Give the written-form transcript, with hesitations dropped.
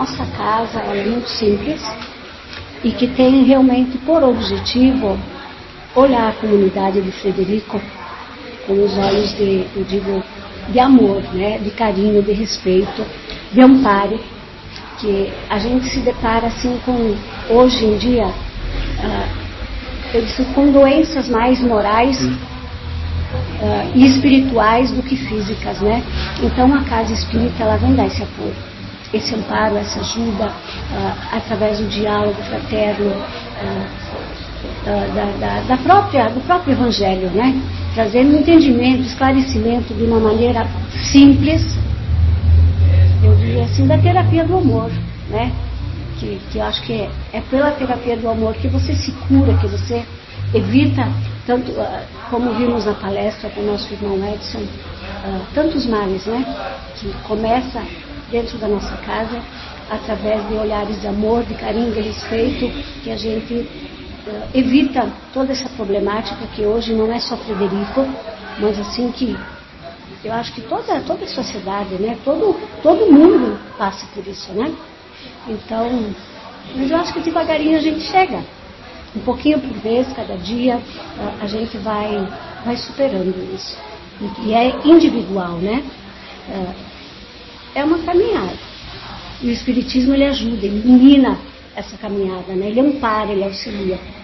nossa casa ela é muito simples e que tem realmente por objetivo olhar a comunidade de Frederico com os olhos de, eu digo, de amor, né? De carinho, de respeito, de amparo, que a gente se depara assim com, hoje em dia, eu disse, com doenças mais morais e espirituais do que físicas, né? Então a casa espírita ela vem dar esse apoio, esse amparo, essa ajuda através do diálogo fraterno, do próprio evangelho, né? Trazendo entendimento, esclarecimento de uma maneira simples, eu diria assim, da terapia do amor, né? Que eu acho que é pela terapia do amor que você se cura, que você evita, tanto como vimos na palestra com o nosso irmão Edson, tantos males, né? Que começa dentro da nossa casa, através de olhares de amor, de carinho, de respeito, que a gente evita toda essa problemática que hoje não é só Frederico, mas assim que eu acho que toda a sociedade, né? Todo mundo passa por isso, né? Então, mas eu acho que devagarinho a gente chega. Um pouquinho por vez, cada dia, a gente vai superando isso. E é individual, né? É uma caminhada. E o Espiritismo, ele ajuda, ele ilumina essa caminhada, né? Ele ampara, ele auxilia.